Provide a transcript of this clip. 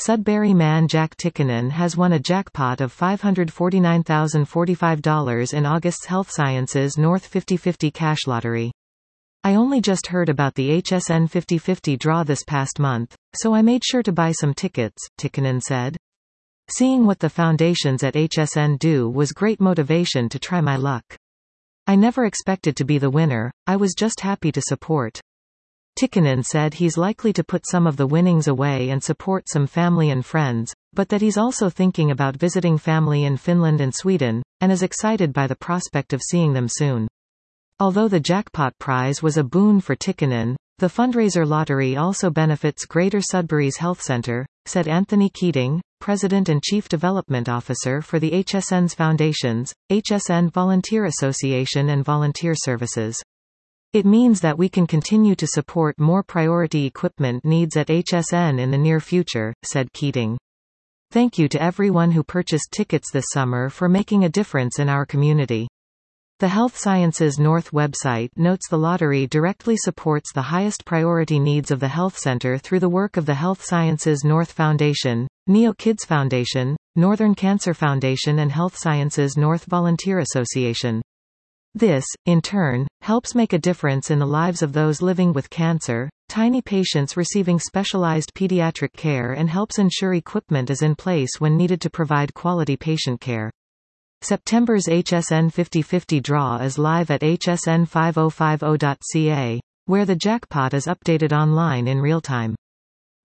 Sudbury man Jack Tikkanen has won a jackpot of $549,045 in August's Health Sciences North 50/50 cash lottery. I only just heard about the HSN 50/50 draw this past month, so I made sure to buy some tickets, Tikkanen said. Seeing what the foundations at HSN do was great motivation to try my luck. I never expected to be the winner, I was just happy to support. Tikkanen said he's likely to put some of the winnings away and support some family and friends, but that he's also thinking about visiting family in Finland and Sweden, and is excited by the prospect of seeing them soon. Although the jackpot prize was a boon for Tikkanen, the fundraiser lottery also benefits Greater Sudbury's Health Centre, said Anthony Keating, President and Chief Development Officer for the HSN's Foundations, HSN Volunteer Association and Volunteer Services. It means that we can continue to support more priority equipment needs at HSN in the near future, said Keating. Thank you to everyone who purchased tickets this summer for making a difference in our community. The Health Sciences North website notes the lottery directly supports the highest priority needs of the health center through the work of the Health Sciences North Foundation, Neo Kids Foundation, Northern Cancer Foundation and Health Sciences North Volunteer Association. This, in turn, helps make a difference in the lives of those living with cancer, tiny patients receiving specialized pediatric care and helps ensure equipment is in place when needed to provide quality patient care. September's HSN 50/50 draw is live at hsn5050.ca, where the jackpot is updated online in real time.